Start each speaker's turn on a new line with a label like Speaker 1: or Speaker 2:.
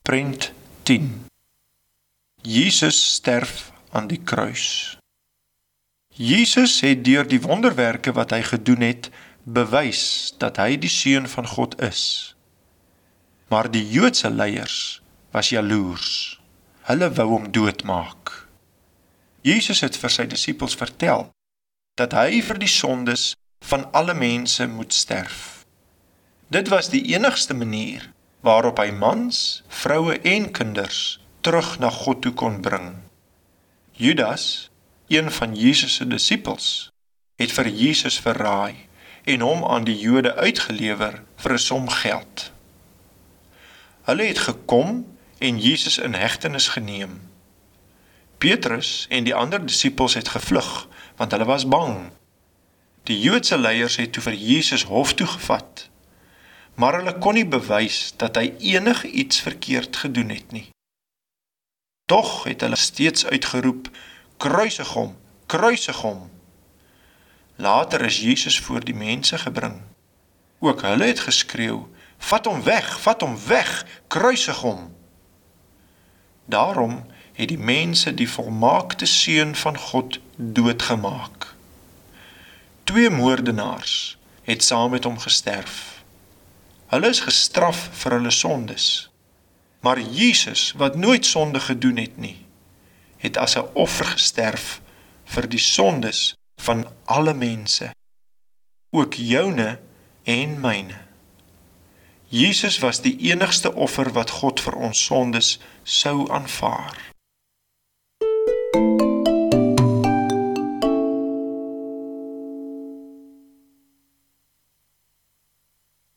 Speaker 1: Prent 10. Jesus sterf aan die kruis. Jesus het deur die wonderwerke wat hy gedoen het, bewys dat hy die Seun van God is. Maar die Joodse leiers was jaloers. Hulle wou hom doodmaak. Jesus het vir sy disippels vertel dat hy vir die sondes van alle mense moet sterf. Dit was die enigste manier waarop hy mans, vroue en kinders terug na God toe kon bring. Judas, een van Jesus se disippels, het vir Jesus verraai en hom aan die Jode uitgelewer vir 'n som geld. Hulle het gekom en Jesus in hegtenis geneem. Petrus en die ander disippels het gevlug, want hulle was bang. Die Joodse leiers het toe vir Jesus hof toe gevat, maar hulle kon nie bewys dat hy enige iets verkeerd gedoen het nie. Tog het hulle steeds uitgeroep, kruisig hom, kruisig hom. Later is Jesus voor die mense gebring. Ook hulle het geskreeu, vat hom weg, kruisig hom. Daarom het die mense die volmaakte Seun van God doodgemaak. 2 moordenaars het saam met hom gesterf. Hulle is gestraf vir hulle sondes. Maar Jesus, wat nooit sonde gedoen het nie, het as 'n offer gesterf vir die sondes van alle mense, ook joune en myne. Jesus was die enigste offer wat God vir ons sondes sou aanvaar.